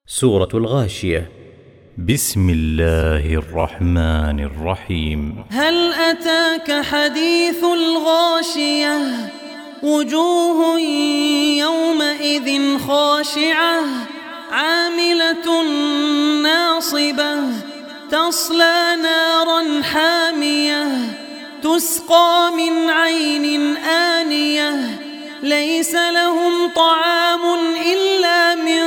سورة الغاشية. بسم الله الرحمن الرحيم. هل أتاك حديث الغاشية؟ وجوه يومئذ خاشعة عاملة ناصبة تصلى نارا حامية تسقى من عين آنية ليس لهم طعام إلا من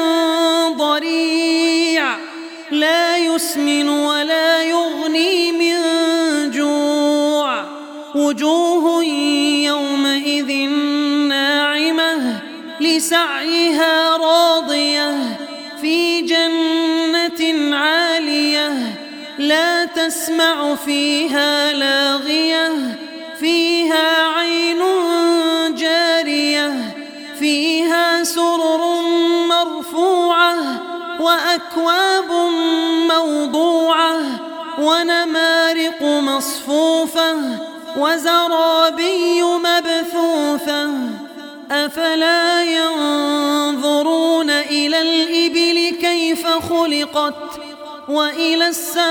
ضريع لا يسمن ولا يغني من جوع. وجوه يومئذ ناعمة لسعيها راضية في جنة عالية لا تسمع فيها لاغية فيها عين جارية فيها سرر مرفوعة وأكواب موضوعة ونمارق مصفوفة وزرابي مبثوثة. أفلا ينظرون إلى الإبل كيف خلقت وإلى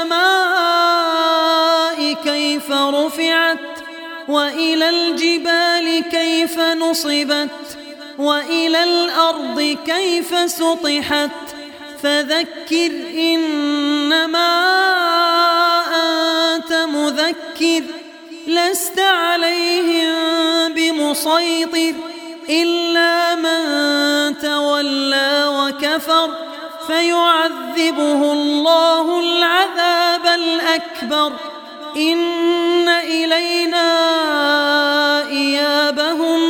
السماء كيف رفعت وإلى الجبال كيف نصبت وإلى الأرض كيف سطحت. فذكر إنما أنت مذكر لست عليهم بمسيطر إلا من تولى وكفر فيعذبه الله العذاب الأكبر. إن إلينا إيابهم